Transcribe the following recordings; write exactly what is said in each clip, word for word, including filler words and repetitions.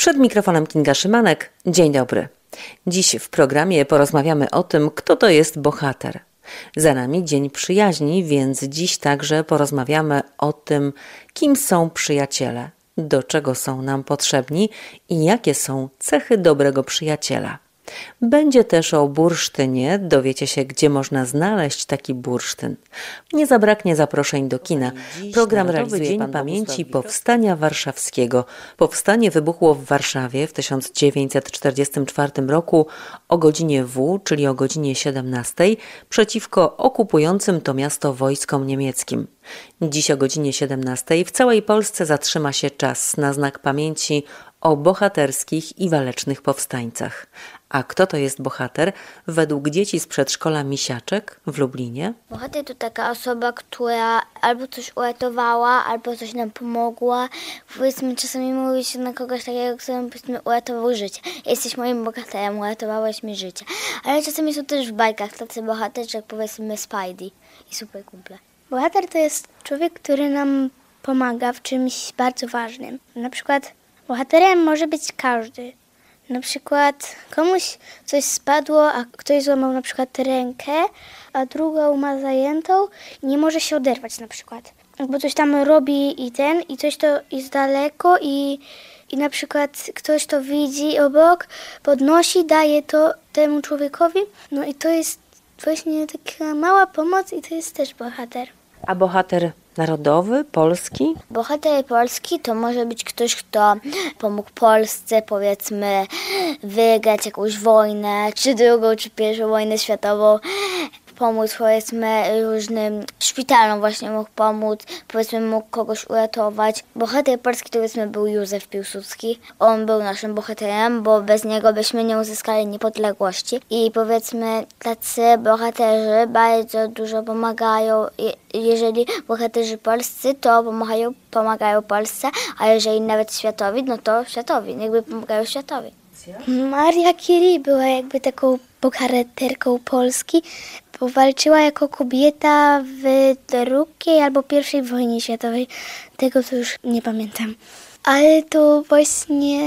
Przed mikrofonem Kinga Szymanek. Dzień dobry. Dziś w programie porozmawiamy o tym, kto to jest bohater. Za nami Dzień Przyjaźni, więc dziś także porozmawiamy o tym, kim są przyjaciele, do czego są nam potrzebni i jakie są cechy dobrego przyjaciela. Będzie też o bursztynie, dowiecie się, gdzie można znaleźć taki bursztyn. Nie zabraknie zaproszeń do kina. Program realizuje Dzień Pamięci Powstania Warszawskiego. Powstanie wybuchło w Warszawie w tysiąc dziewięćset czterdziestym czwartym roku o godzinie W, czyli o godzinie siedemnastej, przeciwko okupującym to miasto wojskom niemieckim. Dziś o godzinie siedemnastej w całej Polsce zatrzyma się czas na znak pamięci o bohaterskich i walecznych powstańcach. A kto to jest bohater? Według dzieci z przedszkola Misiaczek w Lublinie. Bohater to taka osoba, która albo coś uratowała, albo coś nam pomogła. Powiedzmy, czasami mówi się na kogoś takiego, który powiedzmy uratował życie. Jesteś moim bohaterem, uratowałeś mi życie. Ale czasami są też w bajkach tacy bohaterzy, jak powiedzmy Spidey i Super Kumple. Bohater to jest człowiek, który nam pomaga w czymś bardzo ważnym. Na przykład bohaterem może być każdy. Na przykład komuś coś spadło, a ktoś złamał na przykład rękę, a drugą ma zajętą i nie może się oderwać na przykład. Bo coś tam robi i ten, i coś to jest daleko i, i na przykład ktoś to widzi obok, podnosi, daje to temu człowiekowi. No i to jest właśnie taka mała pomoc i to jest też bohater. A bohater narodowy, polski? Bohater polski to może być ktoś, kto pomógł Polsce, powiedzmy, wygrać jakąś wojnę, czy drugą, czy pierwszą wojnę światową. Pomóc, powiedzmy, różnym szpitalom właśnie mógł pomóc, powiedzmy, mógł kogoś uratować. Bohater polski to, powiedzmy, był Józef Piłsudski. On był naszym bohaterem, bo bez niego byśmy nie uzyskali niepodległości. I, powiedzmy, tacy bohaterzy bardzo dużo pomagają. Jeżeli bohaterzy polscy, to pomagają, pomagają Polsce, a jeżeli nawet światowi, no to światowi, jakby pomagają światowi. Maria Curie była jakby taką bohaterką Polski, bo walczyła jako kobieta w drugiej albo pierwszej wojnie światowej. Tego to już nie pamiętam. Ale to właśnie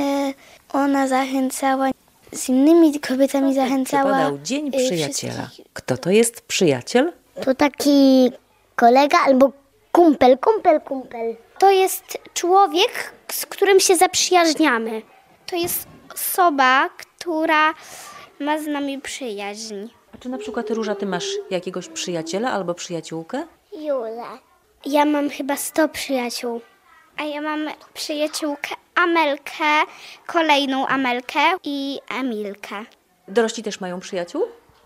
ona zachęcała, z innymi kobietami zachęcała. Przypadał Dzień Przyjaciela. Kto to jest przyjaciel? To taki kolega albo kumpel, kumpel, kumpel. To jest człowiek, z którym się zaprzyjaźniamy. To jest osoba, która ma z nami przyjaźń. A czy na przykład, Róża, ty masz jakiegoś przyjaciela albo przyjaciółkę? Julę. Ja mam chyba sto przyjaciół. A ja mam przyjaciółkę Amelkę, kolejną Amelkę i Emilkę. Dorośli też mają przyjaciół?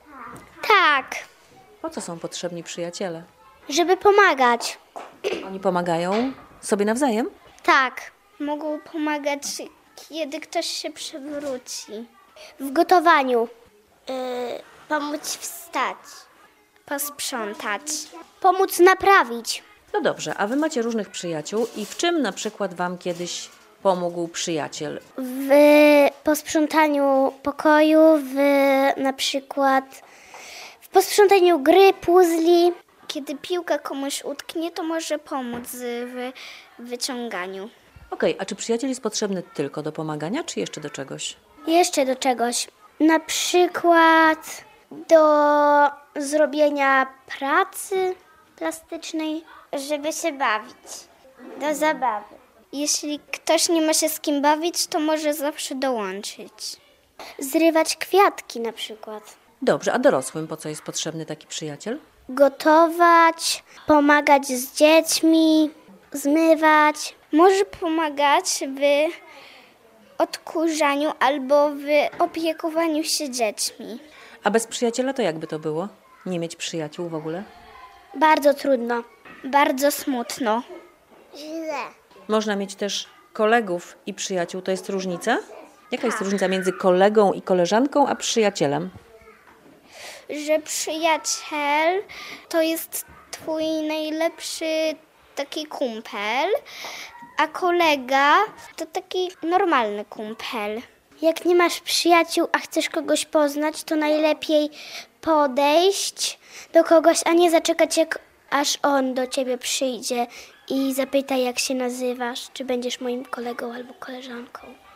Tak, Po co są potrzebni przyjaciele? żeby pomagać. Oni pomagają sobie nawzajem? Tak, mogą pomagać, kiedy ktoś się przewróci. W gotowaniu. Yy, pomóc wstać. Posprzątać. Pomóc naprawić. No dobrze, a wy macie różnych przyjaciół i w czym na przykład wam kiedyś pomógł przyjaciel? W posprzątaniu pokoju, w na przykład w posprzątaniu gry, puzli. Kiedy piłka komuś utknie, to może pomóc w wyciąganiu. Okej, a czy przyjaciel jest potrzebny tylko do pomagania, czy jeszcze do czegoś? Jeszcze do czegoś. Na przykład do zrobienia pracy plastycznej, żeby się bawić. Do zabawy. Jeśli ktoś nie ma się z kim bawić, to może zawsze dołączyć. Zrywać kwiatki na przykład. Dobrze, a dorosłym po co jest potrzebny taki przyjaciel? Gotować, pomagać z dziećmi, zmywać. Może pomagać w odkurzaniu albo w opiekowaniu się dziećmi. A bez przyjaciela to jakby to było? Nie mieć przyjaciół w ogóle? Bardzo trudno. Bardzo smutno. Źle. Można mieć też kolegów i przyjaciół, to jest różnica? Jaka jest różnica między kolegą i koleżanką, a przyjacielem? Że przyjaciel to jest twój najlepszy taki kumpel, a kolega to taki normalny kumpel. Jak nie masz przyjaciół, a chcesz kogoś poznać, to najlepiej podejść do kogoś, a nie zaczekać, jak aż on do ciebie przyjdzie i zapyta, jak się nazywasz, czy będziesz moim kolegą albo koleżanką.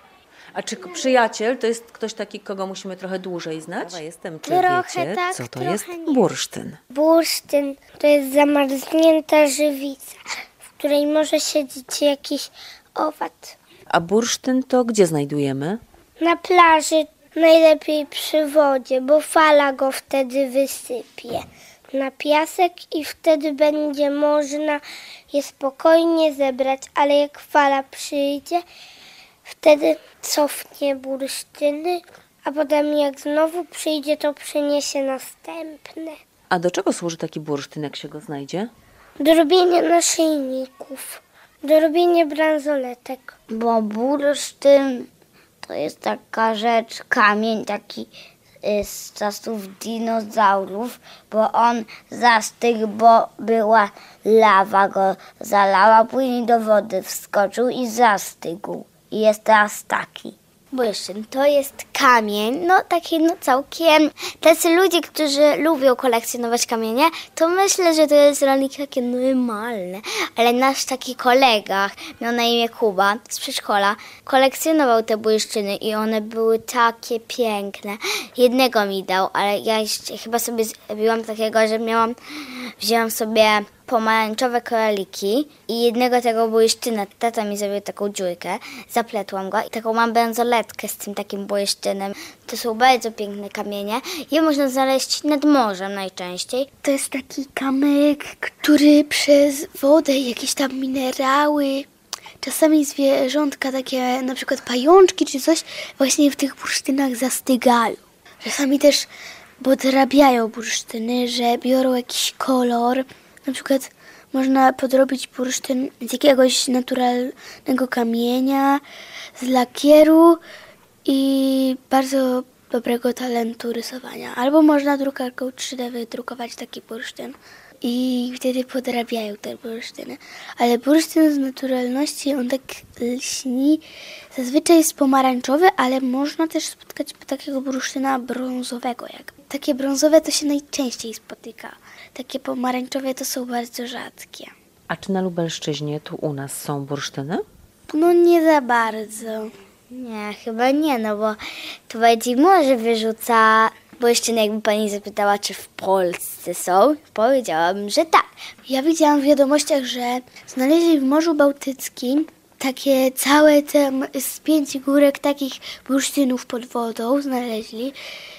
A czy przyjaciel to jest ktoś taki, kogo musimy trochę dłużej znać? Ja jestem, czy Trochę wiecie, tak, co to trochę jest nie. bursztyn? Bursztyn to jest zamarznięta żywica, w której może siedzieć jakiś owad. A bursztyn to gdzie znajdujemy? Na plaży najlepiej przy wodzie, bo fala go wtedy wysypie na piasek i wtedy będzie można je spokojnie zebrać, ale jak fala przyjdzie, wtedy cofnie bursztyny, a potem jak znowu przyjdzie, to przyniesie następne. A do czego służy taki bursztyn, jak się go znajdzie? Do robienia naszyjników, do robienia bransoletek. Bo bursztyn to jest taka rzecz, kamień taki y, z czasów dinozaurów, bo on zastygł, bo była lawa, go zalała, później do wody wskoczył i zastygł. I jest teraz taki. Bursztyn to jest kamień, no taki no całkiem, tacy ludzie, którzy lubią kolekcjonować kamienie, to myślę, że to jest rolnik takie normalne, ale nasz taki kolega, miał na imię Kuba z przedszkola, kolekcjonował te bursztyny i one były takie piękne. Jednego mi dał, ale ja jeszcze chyba sobie zrobiłam takiego, że miałam, wzięłam sobie pomarańczowe koraliki i jednego tego bursztyna, tata mi zrobił taką dziurkę, zapletłam go i taką mam bransoletkę z tym takim bursztynem. To są bardzo piękne kamienie. Je można znaleźć nad morzem najczęściej. To jest taki kamyk, który przez wodę i jakieś tam minerały, czasami zwierzątka, takie na przykład pajączki czy coś, właśnie w tych bursztynach zastygają. Czasami też podrabiają bursztyny, że biorą jakiś kolor. Na przykład można podrobić bursztyn z jakiegoś naturalnego kamienia, z lakieru i bardzo dobrego talentu rysowania. Albo można drukarką trzy D wydrukować taki bursztyn i wtedy podrabiają te bursztyny. Ale bursztyn z naturalności, on tak lśni. Zazwyczaj jest pomarańczowy, ale można też spotkać takiego bursztyna brązowego. Jak. Takie brązowe to się najczęściej spotyka. Takie pomarańczowe to są bardzo rzadkie. A czy na Lubelszczyźnie, tu u nas są bursztyny? No nie za bardzo. Nie, chyba nie, no bo to bardziej morze wyrzuca bursztyny, jakby pani zapytała, czy w Polsce są, powiedziałabym, że tak. Ja widziałam w wiadomościach, że znaleźli w Morzu Bałtyckim takie całe tam z pięć górek takich bursztynów pod wodą znaleźli.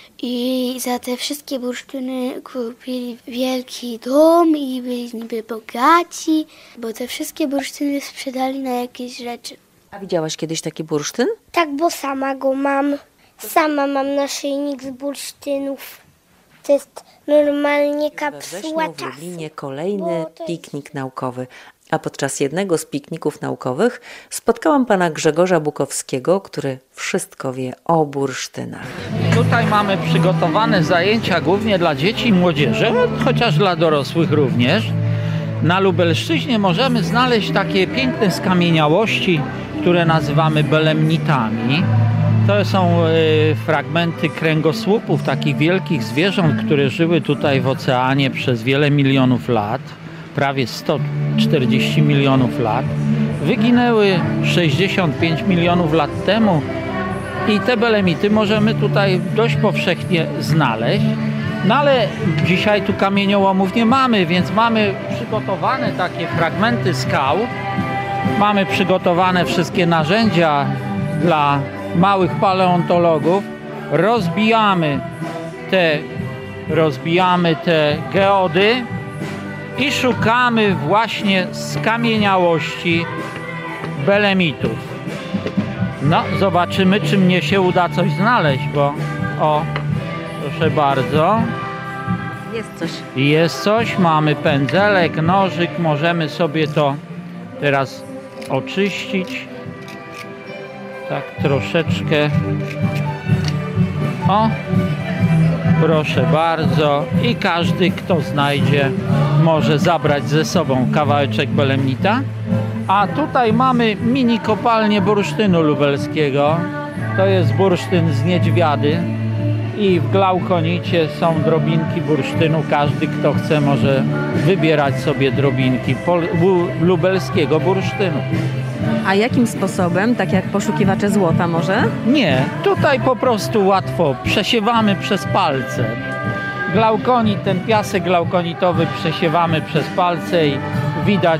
I za te wszystkie bursztyny kupili wielki dom i byli niby bogaci, bo te wszystkie bursztyny sprzedali na jakieś rzeczy. A widziałaś kiedyś taki bursztyn? Tak, bo sama go mam. Sama mam naszyjnik z bursztynów. To jest normalnie We kapsuła wrześniu w czasu. Lublinie kolejny Bo to jest- piknik naukowy. A podczas jednego z pikników naukowych spotkałam pana Grzegorza Bukowskiego, który wszystko wie o bursztynach. Tutaj mamy przygotowane zajęcia głównie dla dzieci i młodzieży, chociaż dla dorosłych również. Na Lubelszczyźnie możemy znaleźć takie piękne skamieniałości, które nazywamy belemnitami. To są y, fragmenty kręgosłupów takich wielkich zwierząt, które żyły tutaj w oceanie przez wiele milionów lat. Prawie sto czterdzieści milionów lat. Wyginęły sześćdziesiąt pięć milionów lat temu i te belemity możemy tutaj dość powszechnie znaleźć. No ale dzisiaj tu kamieniołomów nie mamy, więc mamy przygotowane takie fragmenty skał. Mamy przygotowane wszystkie narzędzia dla małych paleontologów. Rozbijamy te, rozbijamy te geody i szukamy właśnie skamieniałości belemitów. No, zobaczymy, czy mnie się uda coś znaleźć, bo o, proszę bardzo. Jest coś. Jest coś, mamy pędzelek, nożyk, możemy sobie to teraz oczyścić. Tak troszeczkę. O, proszę bardzo. I każdy, kto znajdzie, może zabrać ze sobą kawałeczek belemnita. A tutaj mamy mini kopalnię bursztynu lubelskiego. To jest bursztyn z niedźwiady. I w glaukonicie są drobinki bursztynu. Każdy, kto chce, może wybierać sobie drobinki pol- bu- lubelskiego bursztynu. A jakim sposobem? Tak jak poszukiwacze złota może? Nie, tutaj po prostu łatwo przesiewamy przez palce. Glaukonit, ten piasek glaukonitowy przesiewamy przez palce i widać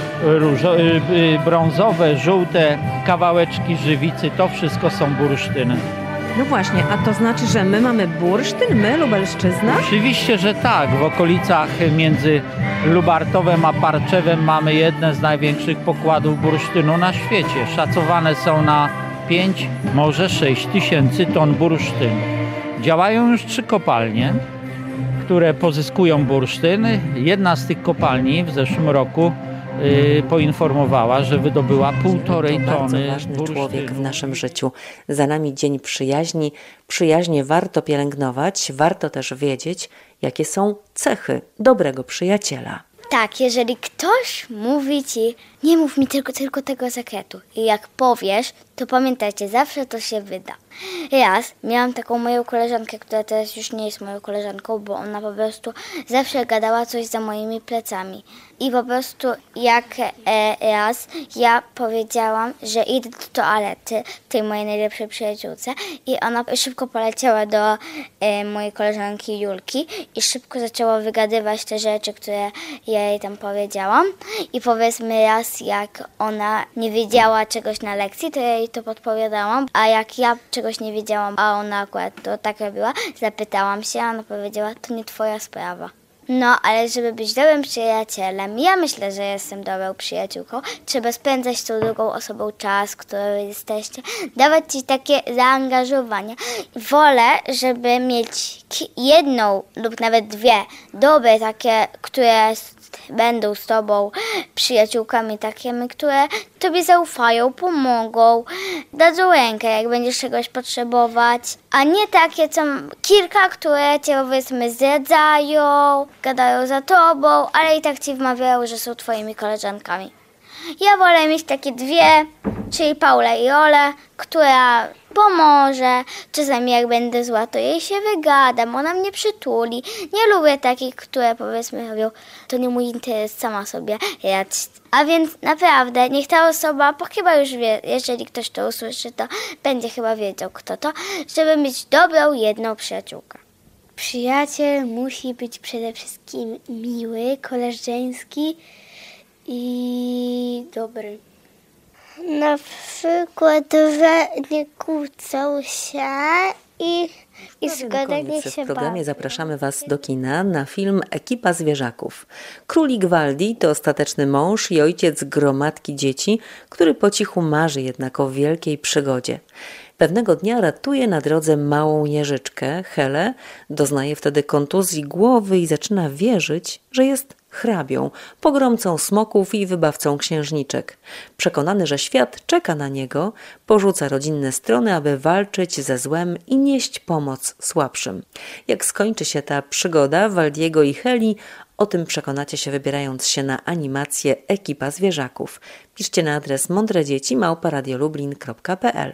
różo, brązowe, żółte kawałeczki żywicy. To wszystko są bursztyny. No właśnie, a to znaczy, że my mamy bursztyn, my, Lubelszczyzna? Oczywiście, że tak. W okolicach między Lubartowem a Parczewem mamy jedne z największych pokładów bursztynu na świecie. Szacowane są na pięć, może sześć tysięcy ton bursztynu. Działają już trzy kopalnie, które pozyskują bursztyn. Jedna z tych kopalni w zeszłym roku yy, poinformowała, że wydobyła półtorej to tony bardzo ważny bursztynu. człowiek w naszym życiu. Za nami Dzień Przyjaźni. Przyjaźnie warto pielęgnować, warto też wiedzieć, jakie są cechy dobrego przyjaciela. Tak, jeżeli ktoś mówi ci, nie mów mi tylko, tylko tego sekretu i jak powiesz, to pamiętajcie, zawsze to się wyda. Raz miałam taką moją koleżankę, która teraz już nie jest moją koleżanką, bo ona po prostu zawsze gadała coś za moimi plecami. I po prostu jak e, raz ja powiedziałam, że idę do toalety, tej mojej najlepszej przyjaciółce, i ona szybko poleciała do e, mojej koleżanki Julki i szybko zaczęła wygadywać te rzeczy, które ja jej tam powiedziałam. I powiedzmy raz, jak ona nie wiedziała czegoś na lekcji, to ja jej to podpowiadałam, a jak ja czegoś nie wiedziałam, a ona akurat to tak robiła, zapytałam się, a ona powiedziała, to nie twoja sprawa. No, ale żeby być dobrym przyjacielem, ja myślę, że jestem dobrą przyjaciółką, trzeba spędzać z tą drugą osobą czas, którą jesteście, dawać ci takie zaangażowanie. Wolę, żeby mieć jedną lub nawet dwie dobre takie, które będą z tobą przyjaciółkami takimi, które tobie zaufają, pomogą, dadzą rękę, jak będziesz czegoś potrzebować, a nie takie, co kilka, które cię powiedzmy zdradzają, gadają za tobą, ale i tak ci wmawiają, że są twoimi koleżankami. Ja wolę mieć takie dwie, czyli Paulę i Olę, która pomoże. Czasami jak będę zła, to jej się wygadam, ona mnie przytuli. Nie lubię takich, które powiedzmy robią, to nie mój interes, sama sobie radź. A więc naprawdę, niech ta osoba, bo chyba już wie, jeżeli ktoś to usłyszy, to będzie chyba wiedział, kto to, żeby mieć dobrą jedną przyjaciółkę. Przyjaciel musi być przede wszystkim miły, koleżeński i dobry. Na przykład, że nie kłócą się i, i zgodnie się W programie bawią. zapraszamy Was do kina na film Ekipa Zwierzaków. Królik Waldi to ostateczny mąż i ojciec gromadki dzieci, który po cichu marzy jednak o wielkiej przygodzie. Pewnego dnia ratuje na drodze małą Jeżyczkę, Helę, doznaje wtedy kontuzji głowy i zaczyna wierzyć, że jest hrabią, pogromcą smoków i wybawcą księżniczek. Przekonany, że świat czeka na niego, porzuca rodzinne strony, aby walczyć ze złem i nieść pomoc słabszym. Jak skończy się ta przygoda Waldiego i Heli, o tym przekonacie się wybierając się na animację Ekipa Zwierzaków. Piszcie na adres mądredzieci małpa radiolublin kropka p l.